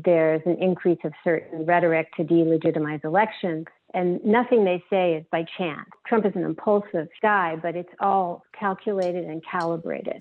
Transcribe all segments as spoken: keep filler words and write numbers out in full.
there's an increase of certain rhetoric to delegitimize elections. And nothing they say is by chance. Trump is an impulsive guy, but it's all calculated and calibrated.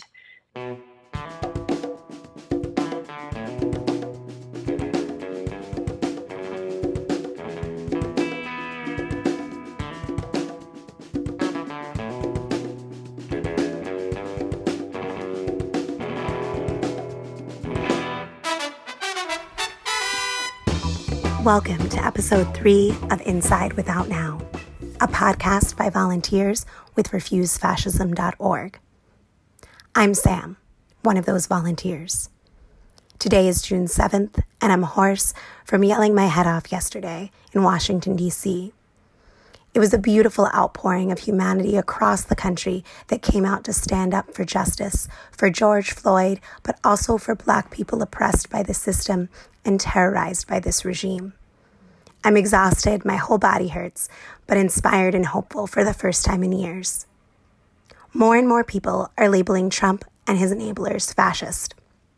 Welcome to episode three of Inside Without Now, a podcast by volunteers with refuse fascism dot org. I'm Sam, one of those volunteers. Today is June seventh, and I'm hoarse from yelling my head off yesterday in Washington, D C. It was a beautiful outpouring of humanity across the country that came out to stand up for justice, for George Floyd, but also for Black people oppressed by the system and terrorized by this regime. I'm exhausted, my whole body hurts, but inspired and hopeful for the first time in years. More and more people are labeling Trump and his enablers fascist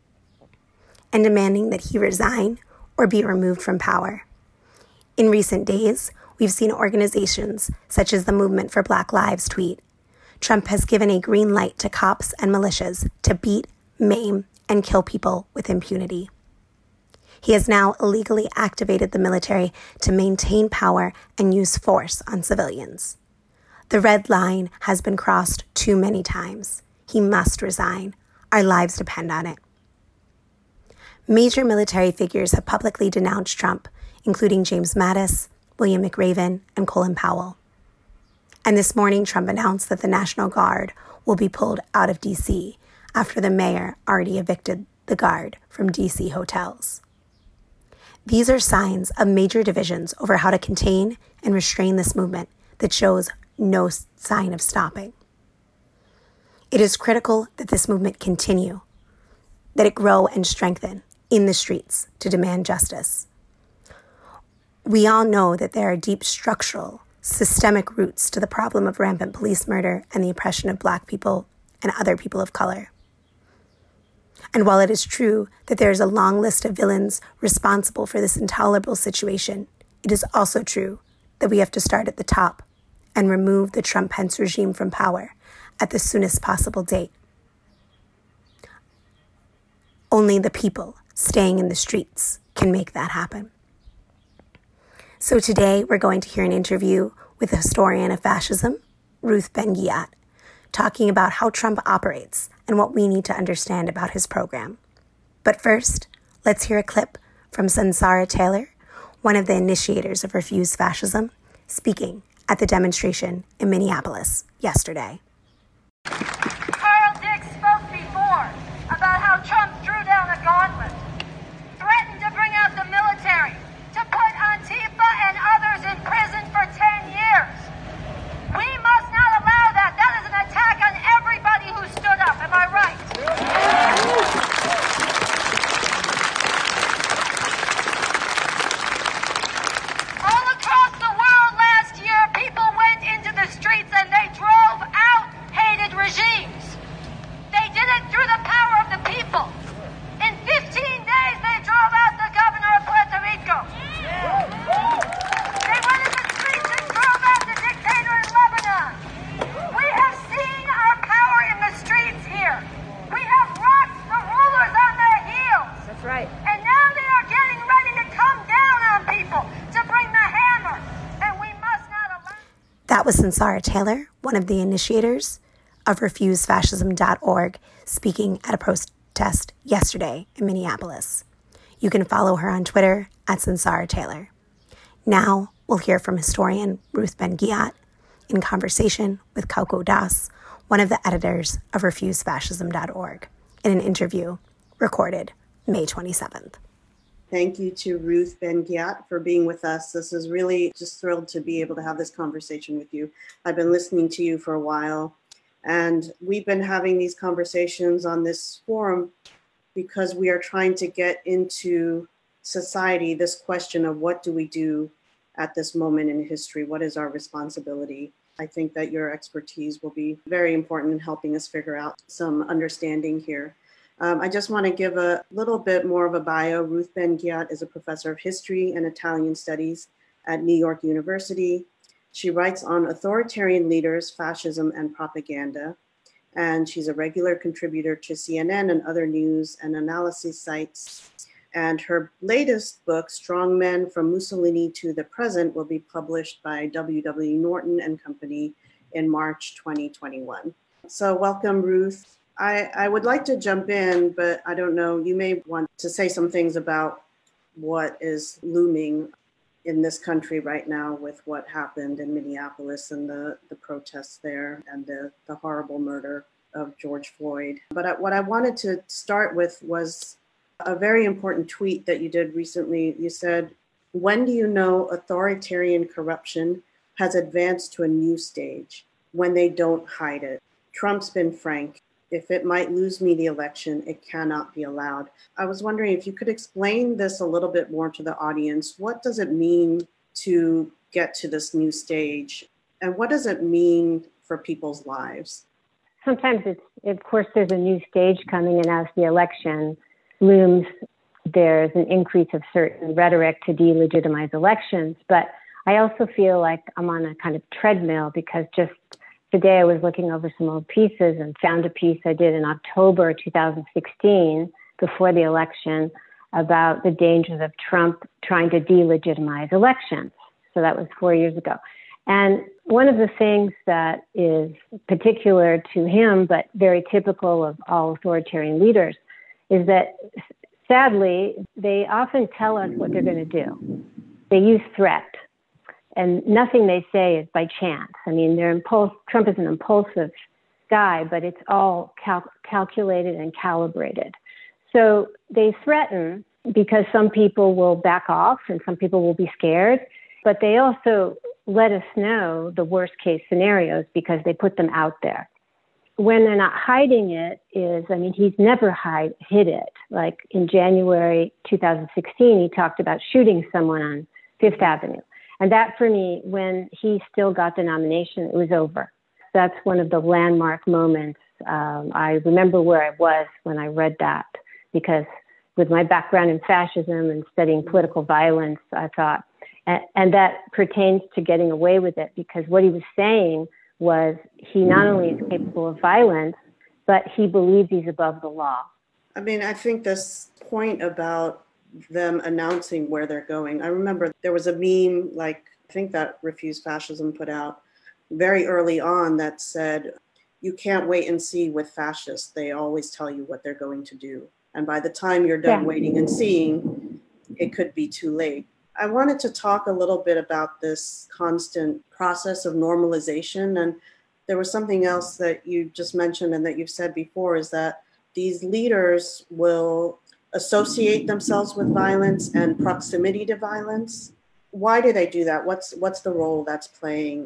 and demanding that he resign or be removed from power. In recent days, we've seen organizations such as the Movement for Black Lives tweet, Trump has given a green light to cops and militias to beat, maim, and kill people with impunity. He has now illegally activated the military to maintain power and use force on civilians. The red line has been crossed too many times. He must resign. Our lives depend on it. Major military figures have publicly denounced Trump, including James Mattis, William McRaven, and Colin Powell. And this morning, Trump announced that the National Guard will be pulled out of D C after the mayor already evicted the Guard from D C hotels. These are signs of major divisions over how to contain and restrain this movement that shows no sign of stopping. It is critical that this movement continue, that it grow and strengthen in the streets to demand justice. We all know that there are deep structural, systemic roots to the problem of rampant police murder and the oppression of Black people and other people of color. And while it is true that there is a long list of villains responsible for this intolerable situation, it is also true that we have to start at the top and remove the Trump-Pence regime from power at the soonest possible date. Only the people staying in the streets can make that happen. So today we're going to hear an interview with the historian of fascism, Ruth Ben-Ghiat, talking about how Trump operates and what we need to understand about his program. But first, let's hear a clip from Sunsara Taylor, one of the initiators of Refuse Fascism, speaking at the demonstration in Minneapolis yesterday. Carl Dick spoke before about how Trump threw down a gauntlet, threatened to bring out the military, to put Antifa and others in prison for ten years. We must not allow that. That is an attack on everybody who stood up. Am I right? All across the world last year, people went into the streets and they drove out hated regimes. They did it through the power of the people. In fifteen days, they drove out the governor of Puerto Rico. They went in the streets and drove out the dictator in Lebanon. We have seen our power in the streets here. We have rocked the rulers on their heels. That's right. And now they are getting ready to come down on people to bring the hammer. And we must not allow... That was Sunsara Taylor, one of the initiators of refuse fascism dot org, speaking at a protest yesterday in Minneapolis. You can follow her on Twitter at Sunsara Taylor. Now we'll hear from historian Ruth Ben-Ghiat in conversation with Kauko Das, one of the editors of refuse fascism dot org, in an interview recorded May twenty-seventh. Thank you to Ruth Ben-Ghiat for being with us. This is really just thrilled to be able to have this conversation with you. I've been listening to you for a while, and we've been having these conversations on this forum because we are trying to get into society this question of what do we do at this moment in history? What is our responsibility? I think that your expertise will be very important in helping us figure out some understanding here. Um, I just want to give a little bit more of a bio. Ruth Ben-Ghiat is a professor of history and Italian studies at New York University. She writes on authoritarian leaders, fascism, and propaganda. And she's a regular contributor to C N N and other news and analysis sites. And her latest book, Strong Men from Mussolini to the Present, will be published by W W Norton and Company in March twenty twenty-one. So welcome, Ruth. I, I would like to jump in, but I don't know, you may want to say some things about what is looming in this country right now with what happened in Minneapolis and the, the protests there and the, the horrible murder of George Floyd. But I, what I wanted to start with was a very important tweet that you did recently. You said, "When do you know authoritarian corruption has advanced to a new stage? When they don't hide it. Trump's been frank. If it might lose me the election, it cannot be allowed." I was wondering if you could explain this a little bit more to the audience. What does it mean to get to this new stage? And what does it mean for people's lives? Sometimes it's, of course, there's a new stage coming, and as the election looms, there's an increase of certain rhetoric to delegitimize elections. But I also feel like I'm on a kind of treadmill, because just today I was looking over some old pieces and found a piece I did in October two thousand sixteen, before the election, about the dangers of Trump trying to delegitimize elections. So that was four years ago. And one of the things that is particular to him, but very typical of all authoritarian leaders, is that sadly, they often tell us what they're going to do. They use threat. And nothing they say is by chance. I mean, they're impuls- Trump is an impulsive guy, but it's all cal- calculated and calibrated. So they threaten because some people will back off and some people will be scared, but they also let us know the worst case scenarios because they put them out there. When they're not hiding it is, I mean, he's never hide, hid it. Like in January two thousand sixteen, he talked about shooting someone on Fifth Avenue. And that for me, when he still got the nomination, it was over. That's one of the landmark moments. Um, I remember where I was when I read that, because with my background in fascism and studying political violence, I thought, and, and that pertains to getting away with it, because what he was saying was he not only is capable of violence, but he believes he's above the law. I mean, I think this point about them announcing where they're going. I remember there was a meme, like I think that Refuse Fascism put out very early on, that said, you can't wait and see with fascists. They always tell you what they're going to do. And by the time you're done yeah. waiting and seeing, it could be too late. I wanted to talk a little bit about this constant process of normalization. And there was something else that you just mentioned and that you've said before, is that these leaders will associate themselves with violence and proximity to violence. Why do they do that? What's what's the role that's playing?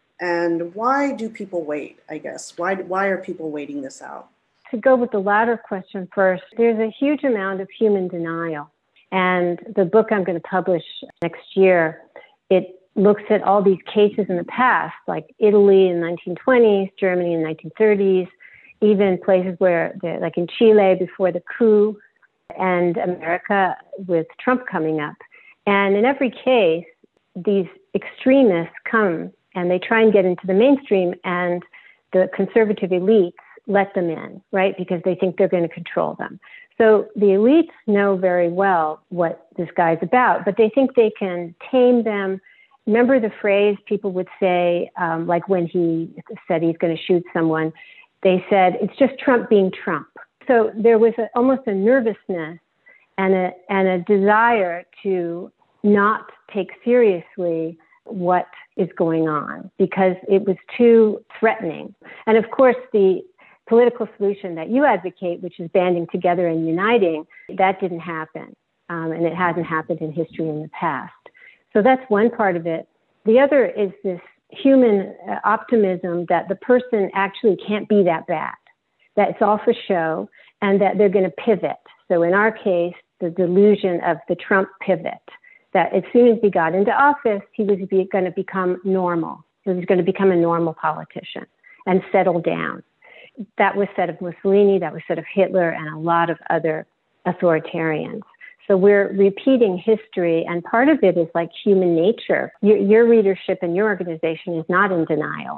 And why do people wait, I guess? Why why are people waiting this out? To go with the latter question first, there's a huge amount of human denial. And the book I'm going to publish next year, it looks at all these cases in the past, like Italy in the nineteen twenties, Germany in the nineteen thirties, even places where, like in Chile before the coup, and America with Trump coming up. And in every case, these extremists come and they try and get into the mainstream, and the conservative elites let them in, right? Because they think they're going to control them. So the elites know very well what this guy's about, but they think they can tame them. Remember the phrase people would say, um, like when he said he's going to shoot someone, they said, it's just Trump being Trump. So there was a, almost a nervousness and a, and a desire to not take seriously what is going on because it was too threatening. And of course, the political solution that you advocate, which is banding together and uniting, that didn't happen. Um, and it hasn't happened in history in the past. So that's one part of it. The other is this human optimism that the person actually can't be that bad, that it's all for show, and that they're going to pivot. So in our case, the delusion of the Trump pivot, that as soon as he got into office, he was be, going to become normal. He was going to become a normal politician and settle down. That was said of Mussolini, that was said of Hitler, and a lot of other authoritarians. So we're repeating history, and part of it is like human nature. Your, your readership and your organization is not in denial.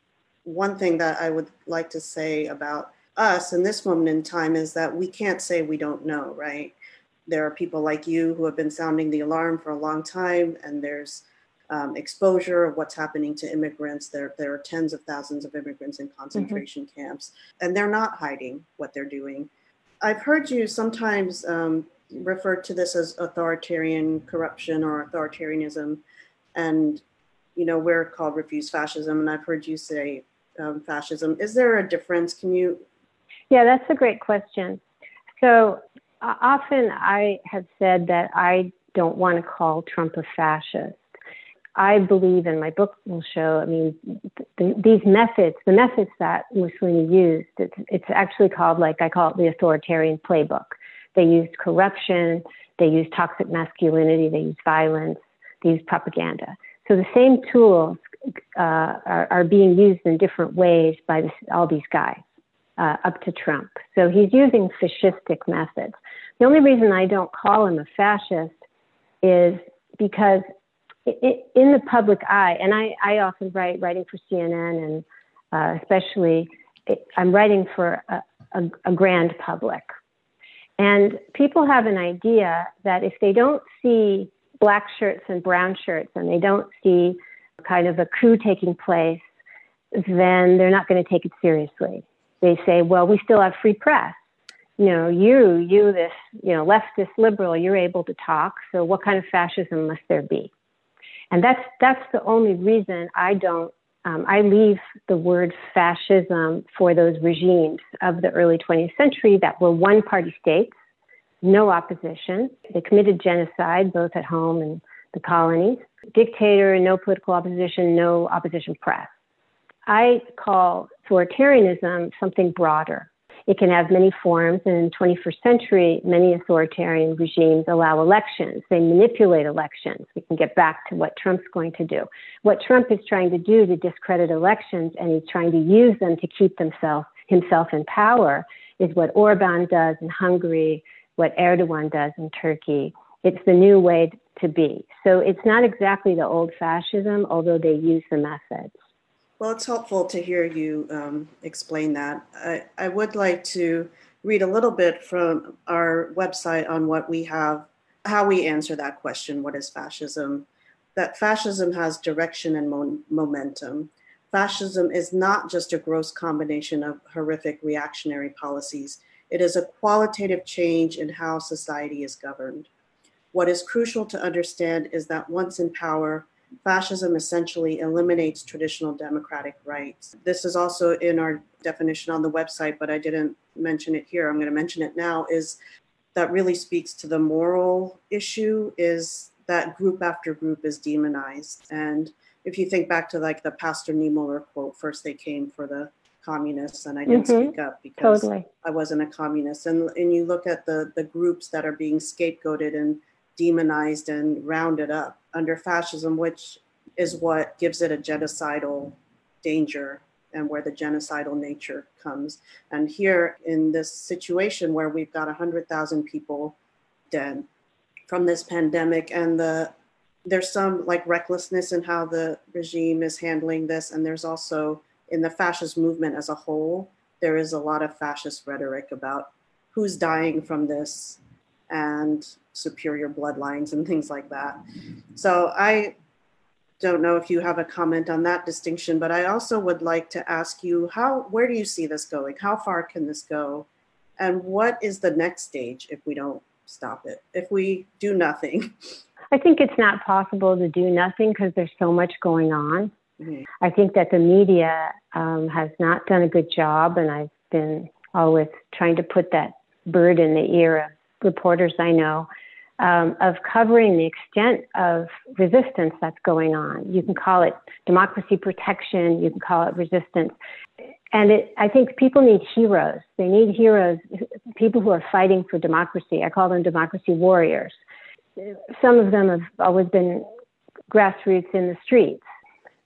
One thing that I would like to say about us in this moment in time is that we can't say we don't know, right? There are people like you who have been sounding the alarm for a long time, and there's um, exposure of what's happening to immigrants. There, there are tens of thousands of immigrants in concentration mm-hmm. camps, and they're not hiding what they're doing. I've heard you sometimes um, refer to this as authoritarian corruption or authoritarianism, and you know, we're called Refuse Fascism, and I've heard you say um, fascism. Is there a difference? Can you? Yeah, that's a great question. So uh, often I have said that I don't want to call Trump a fascist. I believe, and my book will show, I mean, th- these methods, the methods that Mussolini used, it's, it's actually called, like I call it the authoritarian playbook. They used corruption, they used toxic masculinity, they used violence, they used propaganda. So the same tools uh, are, are being used in different ways by this, all these guys uh, up to Trump. So he's using fascistic methods. The only reason I don't call him a fascist is because it, in the public eye, and I, I often write, writing for C N N and uh, especially, it, I'm writing for a, a, a grand public. And people have an idea that if they don't see black shirts and brown shirts and they don't see kind of a coup taking place, then they're not going to take it seriously. They say, well, we still have free press. You know, you, you, this, you know, leftist liberal, you're able to talk. So what kind of fascism must there be? And that's, that's the only reason I don't, um, I leave the word fascism for those regimes of the early twentieth century that were one-party states, no opposition. They committed genocide, both at home and the colonies. Dictator, no political opposition, no opposition press. I call authoritarianism something broader. It can have many forms, and in the twenty-first century, many authoritarian regimes allow elections. They manipulate elections. We can get back to what Trump's going to do. What Trump is trying to do to discredit elections, and he's trying to use them to keep himself, himself in power, is what Orban does in Hungary, what Erdogan does in Turkey. It's the new way to be. So it's not exactly the old fascism, although they use the methods. Well, it's helpful to hear you um, explain that. I, I would like to read a little bit from our website on what we have, how we answer that question, what is fascism? That fascism has direction and mo- momentum. Fascism is not just a gross combination of horrific reactionary policies. It is a qualitative change in how society is governed. What is crucial to understand is that once in power, fascism essentially eliminates traditional democratic rights. This is also in our definition on the website, but I didn't mention it here. I'm going to mention it now, is that really speaks to the moral issue, is that group after group is demonized. And if you think back to like the Pastor Niemöller quote, first they came for the communists and I didn't mm-hmm. speak up because totally. I wasn't a communist. And, and you look at the, the groups that are being scapegoated and demonized and rounded up under fascism, which is what gives it a genocidal danger and where the genocidal nature comes. And here in this situation where we've got one hundred thousand people dead from this pandemic, and the there's some like recklessness in how the regime is handling this. And there's also in the fascist movement as a whole, there is a lot of fascist rhetoric about who's dying from this and superior bloodlines and things like that. So I don't know if you have a comment on that distinction, but I also would like to ask you, how, where do you see this going? How far can this go? And what is the next stage if we don't stop it, if we do nothing? I think it's not possible to do nothing because there's so much going on. Mm-hmm. I think that the media um, has not done a good job, and I've been always trying to put that bird in the ear of reporters I know, um, of covering the extent of resistance that's going on. You can call it democracy protection, you can call it resistance. And it, I think people need heroes. They need heroes, people who are fighting for democracy. I call them democracy warriors. Some of them have always been grassroots in the streets.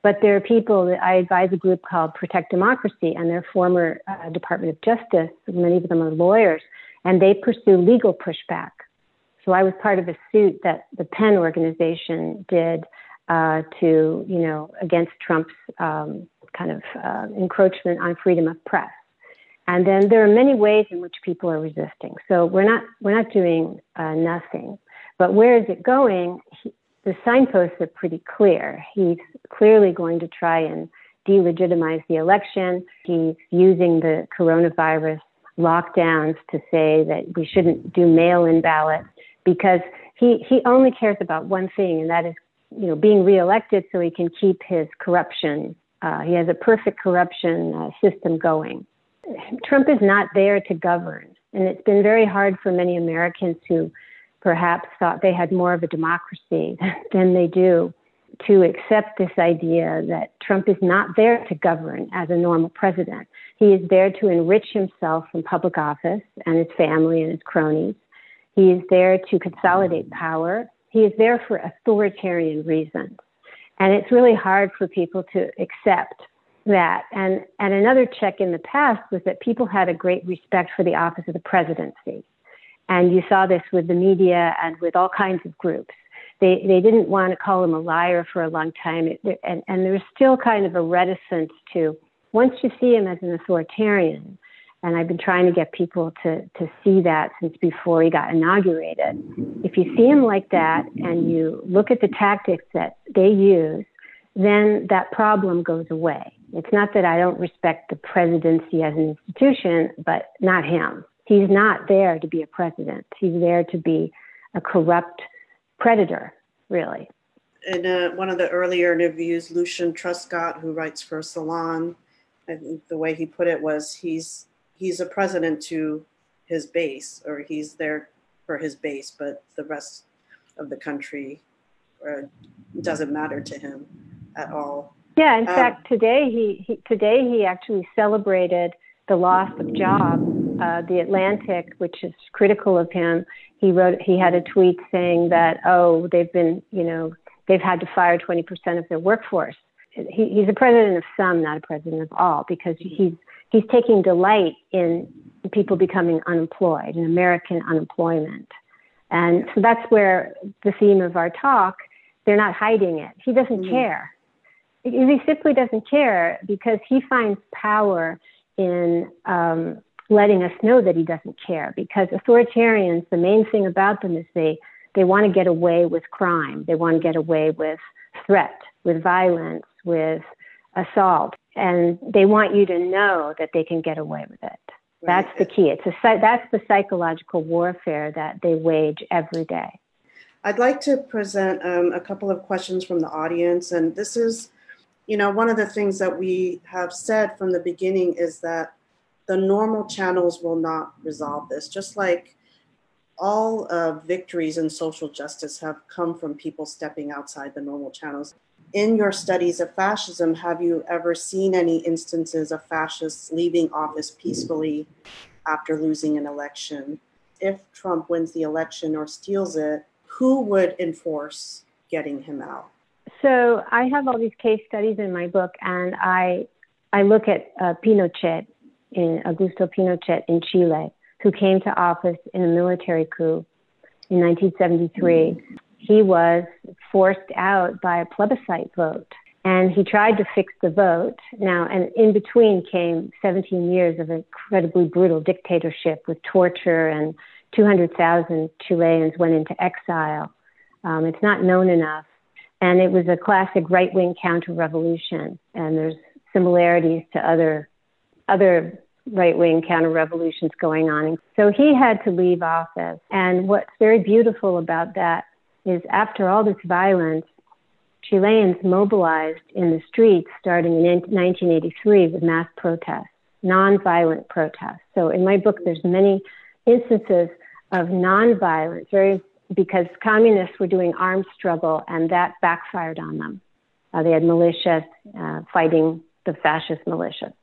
But there are people that I advise a group called Protect Democracy, and they're former uh, Department of Justice. Many of them are lawyers, and they pursue legal pushback. So I was part of a suit that the Penn organization did uh, to, you know, against Trump's um, kind of uh, encroachment on freedom of press. And then there are many ways in which people are resisting. So we're not we're not doing uh, nothing. But where is it going? He, the signposts are pretty clear. He's clearly going to try and delegitimize the election. He's using the coronavirus lockdowns to say that we shouldn't do mail-in ballots because he, he only cares about one thing, and that is, you know, being reelected so he can keep his corruption. Uh, he has a perfect corruption uh, system going. Trump is not there to govern, and it's been very hard for many Americans who perhaps thought they had more of a democracy than they do to accept this idea that Trump is not there to govern as a normal president. He is there to enrich himself from public office and his family and his cronies. He is there to consolidate power. He is there for authoritarian reasons. And it's really hard for people to accept that. And, and another check in the past was that people had a great respect for the office of the presidency. And you saw this with the media and with all kinds of groups. They they didn't want to call him a liar for a long time. It, and, and there's still kind of a reticence to, once you see him as an authoritarian, and I've been trying to get people to, to see that since before he got inaugurated. If you see him like that and you look at the tactics that they use, then that problem goes away. It's not that I don't respect the presidency as an institution, but not him. He's not there to be a president. He's there to be a corrupt predator, really. In uh, one of the earlier interviews, Lucian Truscott, who writes for Salon, I think the way he put it was he's he's a president to his base, or he's there for his base, but the rest of the country uh, doesn't matter to him at all. Yeah, in um, fact, today he, he today he actually celebrated the loss of jobs. Uh, the Atlantic, which is critical of him, he wrote, he had a tweet saying that, oh, they've been, you know, they've had to fire twenty percent of their workforce. He, he's a president of some, not a president of all, because he's he's taking delight in people becoming unemployed, in American unemployment. And so that's where the theme of our talk, they're not hiding it. He doesn't mm-hmm. care. He simply doesn't care because he finds power in um, letting us know that he doesn't care, because authoritarians, the main thing about them is they, they want to get away with crime. They want to get away with threat, with violence, with assault. And they want you to know that they can get away with it. That's the key. It's a, that's the psychological warfare that they wage every day. I'd like to present um, a couple of questions from the audience. And this is, you know, one of the things that we have said from the beginning is that the normal channels will not resolve this. Just like all uh, victories in social justice have come from people stepping outside the normal channels. In your studies of fascism, have you ever seen any instances of fascists leaving office peacefully after losing an election? If Trump wins the election or steals it, who would enforce getting him out? So I have all these case studies in my book, and I I look at uh, Pinochet, in Augusto Pinochet in Chile, who came to office in a military coup in nineteen seventy-three. Mm-hmm. He was forced out by a plebiscite vote, and he tried to fix the vote. Now, and in between came seventeen years of incredibly brutal dictatorship with torture, and two hundred thousand Chileans went into exile. Um, it's not known enough. And it was a classic right-wing counter-revolution, and there's similarities to other other right-wing counter-revolutions going on. So he had to leave office. And what's very beautiful about that is after all this violence, Chileans mobilized in the streets starting in nineteen eighty-three with mass protests, nonviolent protests. So in my book, there's many instances of nonviolence, very because communists were doing armed struggle, and that backfired on them. Uh, they had militias uh, fighting the fascist militias.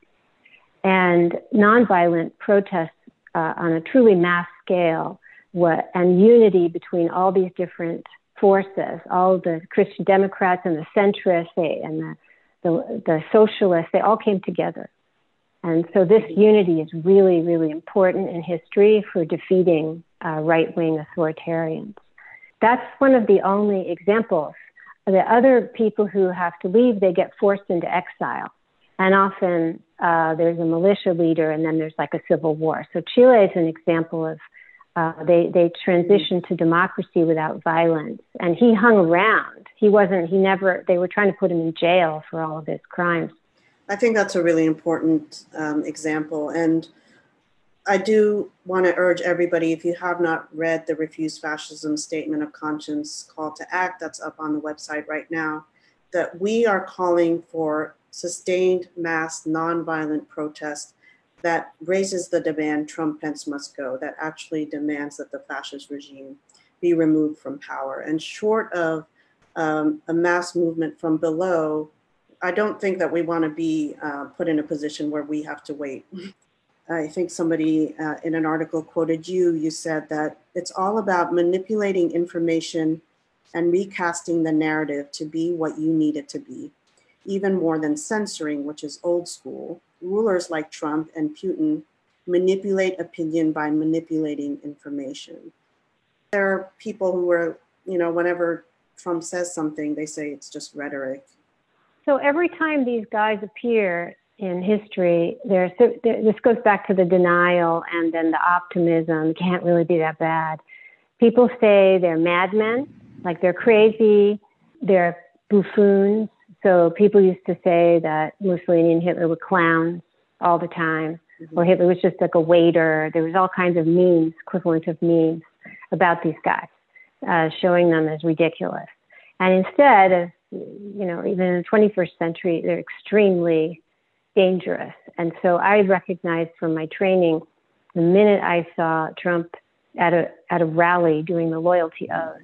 And nonviolent protests uh, on a truly mass scale, what, and unity between all these different forces, all the Christian Democrats and the centrists they, and the, the, the socialists, they all came together. And so this unity is really, really important in history for defeating uh, right-wing authoritarians. That's one of the only examples. The other people who have to leave, they get forced into exile. And often uh, there's a militia leader and then there's like a civil war. So Chile is an example of, uh, they, they transitioned to democracy without violence. And he hung around. He wasn't, he never, they were trying to put him in jail for all of his crimes. I think that's a really important um, example. And I do want to urge everybody, if you have not read the Refuse Fascism Statement of Conscience Call to Act, that's up on the website right now, that we are calling for sustained mass nonviolent protest that raises the demand Trump Pence must go, that actually demands that the fascist regime be removed from power. And short of um, a mass movement from below, I don't think that we want to be uh, put in a position where we have to wait. I think somebody uh, in an article quoted you, you said that it's all about manipulating information and recasting the narrative to be what you need it to be, even more than censoring, which is old school. Rulers like Trump and Putin manipulate opinion by manipulating information. There are people who are, you know, whenever Trump says something, they say it's just rhetoric. So every time these guys appear in history, there's, this goes back to the denial and then the optimism. It can't really be that bad. People say they're madmen, like they're crazy, they're buffoons. So people used to say that Mussolini and Hitler were clowns all the time, mm-hmm. or Hitler was just like a waiter. There was all kinds of memes, equivalent of memes about these guys, uh, showing them as ridiculous. And instead of, you know, even in the twenty-first century, they're extremely dangerous. And so I recognized from my training, the minute I saw Trump at a at a rally doing the loyalty oath,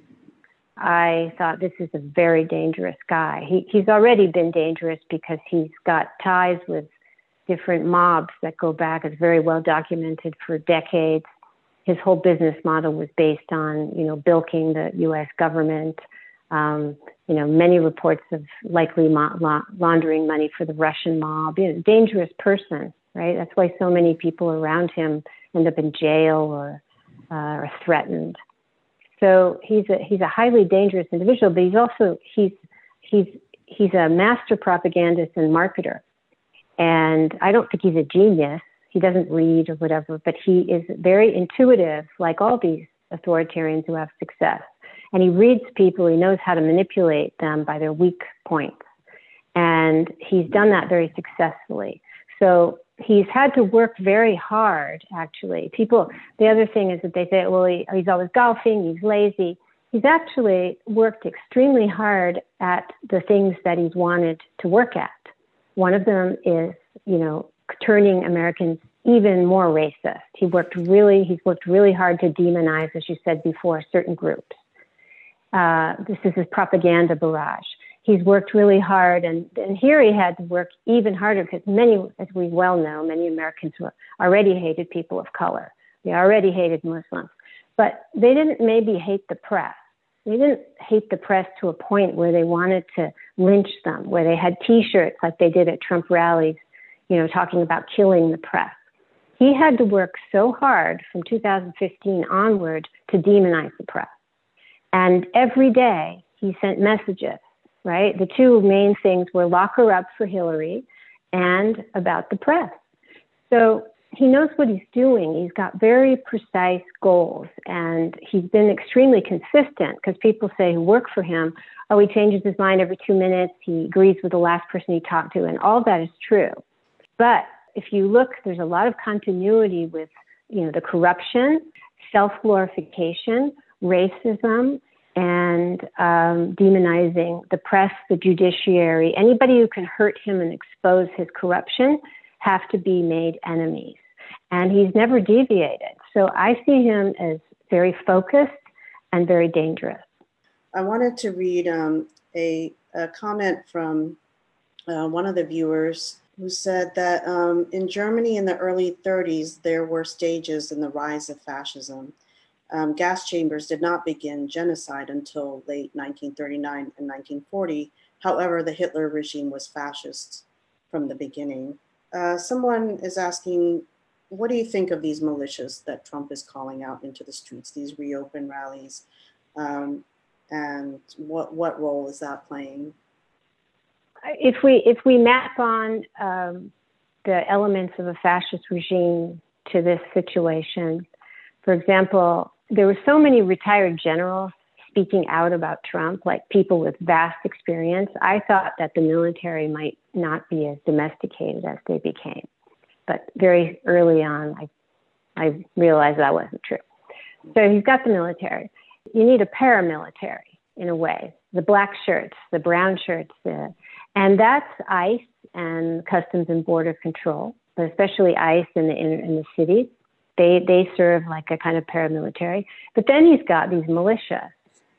I thought this is a very dangerous guy. He, he's already been dangerous because he's got ties with different mobs that go back. It's very well documented for decades. His whole business model was based on, you know, bilking the U S government. Um, you know, many reports of likely ma- la- laundering money for the Russian mob. You know, dangerous person, right? That's why so many people around him end up in jail or uh, are threatened. So he's a he's a highly dangerous individual, but he's also he's he's he's a master propagandist and marketer. And I don't think he's a genius. He doesn't read or whatever, but he is very intuitive, like all these authoritarians who have success. And he reads people, he knows how to manipulate them by their weak points. And he's done that very successfully. So he's had to work very hard, actually. People, the other thing is that they say, well, he, he's always golfing, he's lazy. He's actually worked extremely hard at the things that he's wanted to work at. One of them is, you know, turning Americans even more racist. He worked really, he's worked really hard to demonize, as you said before, certain groups. Uh, this is his propaganda barrage. He's worked really hard, and, and here he had to work even harder because many, as we well know, many Americans were already hated people of color. They already hated Muslims, but they didn't maybe hate the press. They didn't hate the press to a point where they wanted to lynch them, where they had T-shirts like they did at Trump rallies, you know, talking about killing the press. He had to work so hard from two thousand fifteen onward to demonize the press. And every day he sent messages, right? The two main things were lock her up for Hillary and about the press. So he knows what he's doing. He's got very precise goals, and he's been extremely consistent because people say who work for him, oh, he changes his mind every two minutes. He agrees with the last person he talked to, and all that is true. But if you look, there's a lot of continuity with, you know, the corruption, self-glorification, racism, and um, demonizing the press, the judiciary. Anybody who can hurt him and expose his corruption have to be made enemies. And he's never deviated. So I see him as very focused and very dangerous. I wanted to read um, a, a comment from uh, one of the viewers who said that um, in Germany in the early thirties, there were stages in the rise of fascism. Um, gas chambers did not begin genocide until late nineteen thirty-nine and nineteen forty, However, the Hitler regime was fascist from the beginning. Uh, someone is asking, what do you think of these militias that Trump is calling out into the streets, these reopen rallies? Um, and what what role is that playing? If we if we map on um, the elements of a fascist regime to this situation, for example, there were so many retired generals speaking out about Trump, like people with vast experience. I thought that the military might not be as domesticated as they became. But very early on, I, I realized that wasn't true. So he's got the military. You need a paramilitary in a way, the black shirts, the brown shirts, the, and that's ICE and Customs and Border Control, but especially ICE in the, in, in the cities. They, they serve like a kind of paramilitary. But then he's got these militias,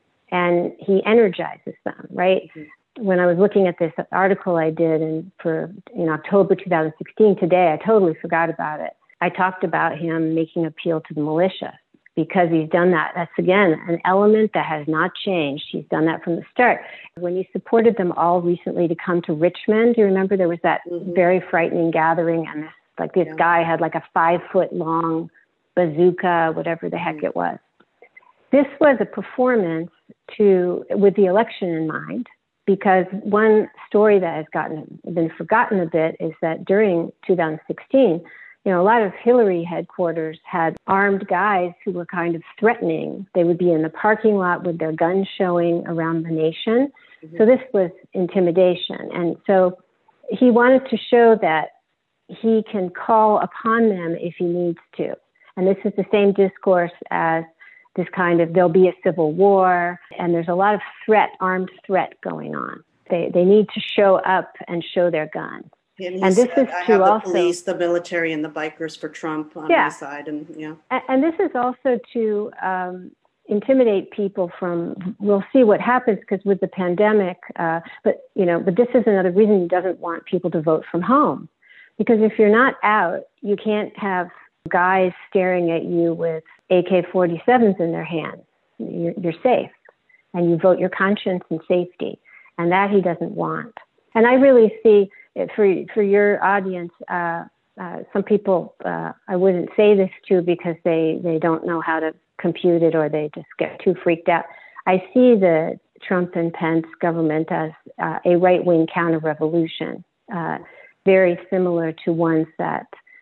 and he energizes them, right? Mm-hmm. When I was looking at this article I did in, for, in October two thousand sixteen, today, I totally forgot about it. I talked about him making appeal to the militia because he's done that. That's, again, an element that has not changed. He's done that from the start. When he supported them all recently to come to Richmond, do you remember there was that mm-hmm. very frightening gathering, and this, like this yeah. guy had like a five foot long bazooka, whatever the heck mm-hmm. it was. This was a performance to, with the election in mind, because one story that has gotten been forgotten a bit is that during two thousand sixteen, you know, a lot of Hillary headquarters had armed guys who were kind of threatening. They would be in the parking lot with their guns showing around the nation. Mm-hmm. So this was intimidation. And so he wanted to show that he can call upon them if he needs to. And this is the same discourse as this kind of, there'll be a civil war, and there's a lot of threat, armed threat going on. They they need to show up and show their guns. And, and this said, is I to have the also, police, the military, and the bikers for Trump on yeah. my side, and yeah. And, and this is also to um, intimidate people from. We'll see what happens, because with the pandemic, uh, but you know, but this is another reason he doesn't want people to vote from home, because if you're not out, you can't have guys staring at you with A K forty-sevens in their hands. You're, you're safe, and you vote your conscience and safety, and that he doesn't want. And I really see it for for your audience. Uh, uh, some people uh, I wouldn't say this to because they they don't know how to compute it, or they just get too freaked out. I see the Trump and Pence government as uh, a right-wing counter-revolution, uh, very similar to ones that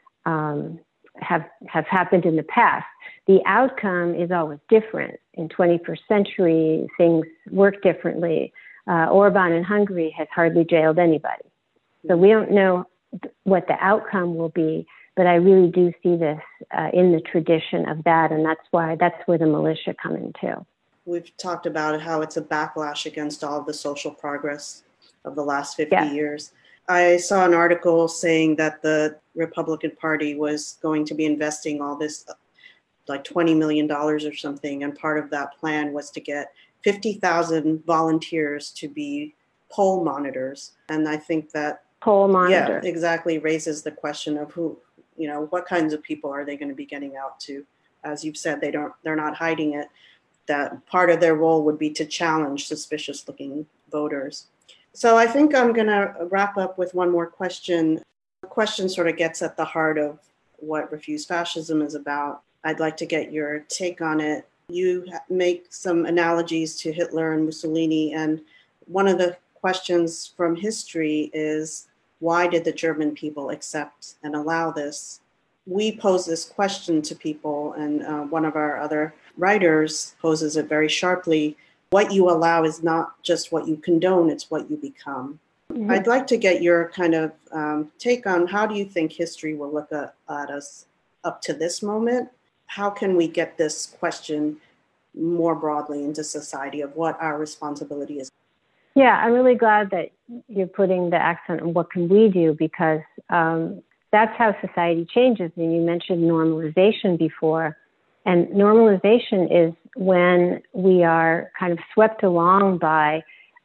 um, have have happened in the past. The outcome is always different. In twenty-first century, things work differently. Uh, Orban in Hungary has hardly jailed anybody. So we don't know what the outcome will be, but I really do see this uh, in the tradition of that, and that's why that's where the militia come into. We've talked about how it's a backlash against all of the social progress of the last fifty yeah. years. I saw an article saying that the Republican Party was going to be investing all this, like twenty million dollars or something, and part of that plan was to get fifty thousand volunteers to be poll monitors. And I think that poll monitor, yeah, exactly, raises the question of who, you know, what kinds of people are they going to be getting out to? As you've said, they don't, they're not hiding it. That part of their role would be to challenge suspicious-looking voters. So I think I'm going to wrap up with one more question. The question sort of gets at the heart of what Refuse Fascism is about. I'd like to get your take on it. You make some analogies to Hitler and Mussolini, and one of the questions from history is, why did the German people accept and allow this? We pose this question to people, and uh, one of our other writers poses it very sharply. What you allow is not just what you condone, it's what you become. Mm-hmm. I'd like to get your kind of um, take on, how do you think history will look at, at us up to this moment? How can we get this question more broadly into society of what our responsibility is? Yeah, I'm really glad that you're putting the accent on what can we do, because um, that's how society changes. And you mentioned normalization before. And normalization is when we are kind of swept along by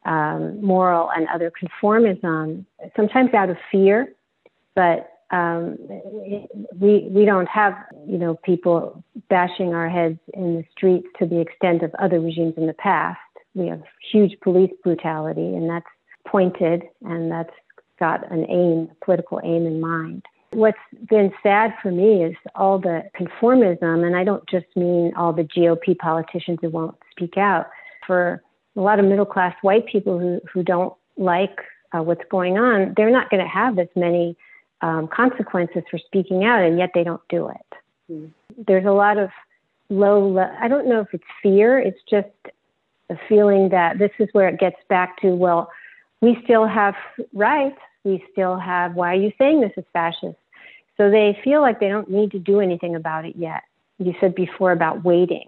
um, moral and other conformism, sometimes out of fear, but um, we we don't have, you know, people bashing our heads in the streets to the extent of other regimes in the past. We have huge police brutality, and that's pointed, and that's got an aim, a political aim in mind. What's been sad for me is all the conformism, and I don't just mean all the G O P politicians who won't speak out. For a lot of middle-class white people who, who don't like uh, what's going on, they're not going to have as many um, consequences for speaking out, and yet they don't do it. Mm. There's a lot of low, I don't know if it's fear, it's just a feeling that this is where it gets back to, well, we still have rights, we still have, why are you saying this is fascist? So they feel like they don't need to do anything about it yet. You said before about waiting.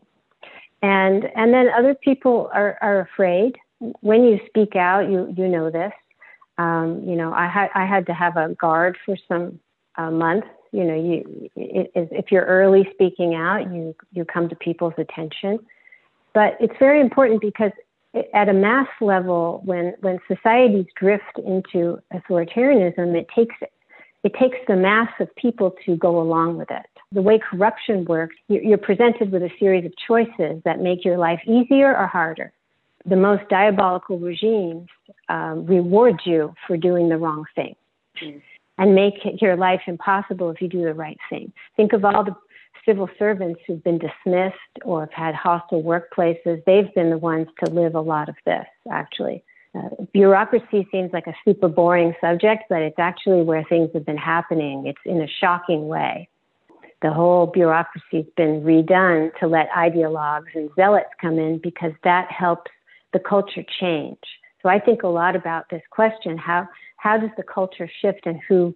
And and then other people are, are afraid. When you speak out, you, you know this. Um, you know, I had I had to have a guard for some uh, months. You know, you it, if you're early speaking out, you you come to people's attention. But it's very important because at a mass level, when when societies drift into authoritarianism, it takes it takes the mass of people to go along with it. The way corruption works, you're presented with a series of choices that make your life easier or harder. The most diabolical regimes um, reward you for doing the wrong thing mm. and make your life impossible if you do the right thing. Think of all the civil servants who've been dismissed or have had hostile workplaces. They've been the ones to live a lot of this, actually. Uh, bureaucracy seems like a super boring subject, but it's actually where things have been happening. It's in a shocking way. The whole bureaucracy's been redone to let ideologues and zealots come in because that helps the culture change. So I think a lot about this question, how how does the culture shift and who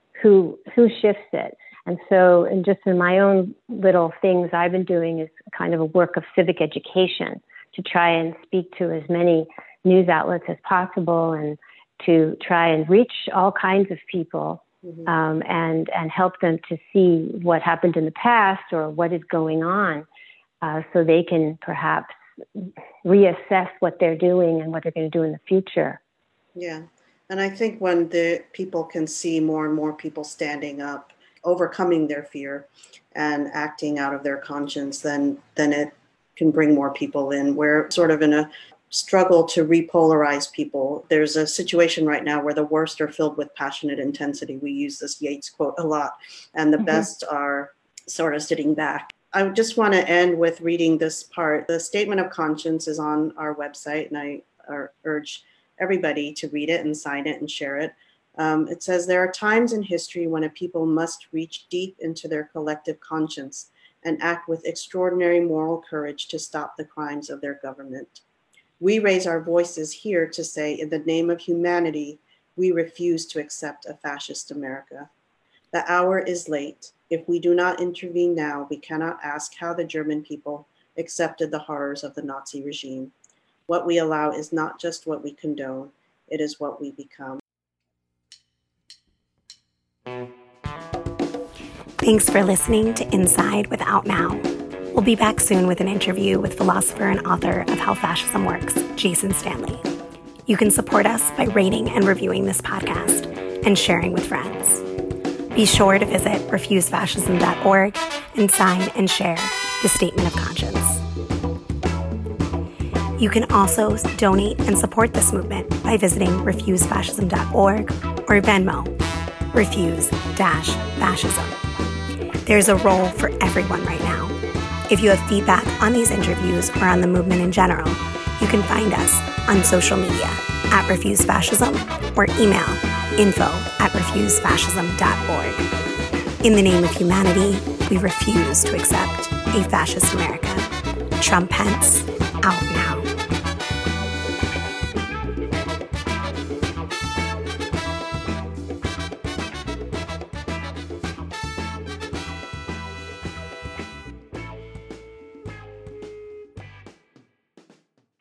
who who shifts it? And so and just in my own little things I've been doing is kind of a work of civic education to try and speak to as many news outlets as possible and to try and reach all kinds of people. Mm-hmm. Um, and, and help them to see what happened in the past or what is going on uh, so they can perhaps reassess what they're doing and what they're going to do in the future. Yeah. And I think when the people can see more and more people standing up, overcoming their fear and acting out of their conscience, then, then it can bring more people in. We're sort of in a struggle to repolarize people. There's a situation right now where the worst are filled with passionate intensity. We use this Yeats quote a lot, and the mm-hmm. best are sort of sitting back. I just want to end with reading this part. The statement of conscience is on our website, and I urge everybody to read it and sign it and share it. Um, it says, there are times in history when a people must reach deep into their collective conscience and act with extraordinary moral courage to stop the crimes of their government. We raise our voices here to say, in the name of humanity, we refuse to accept a fascist America. The hour is late. If we do not intervene now, we cannot ask how the German people accepted the horrors of the Nazi regime. What we allow is not just what we condone, it is what we become. Thanks for listening to Inside with Out Now. We'll be back soon with an interview with philosopher and author of How Fascism Works, Jason Stanley. You can support us by rating and reviewing this podcast and sharing with friends. Be sure to visit refuse fascism dot org and sign and share the Statement of Conscience. You can also donate and support this movement by visiting refuse fascism dot org or Venmo, refuse-fascism. There's a role for everyone right now. If you have feedback on these interviews or on the movement in general, you can find us on social media at Refuse Fascism or email info at refuse fascism dot org. In the name of humanity, we refuse to accept a fascist America. Trump Pence, out now.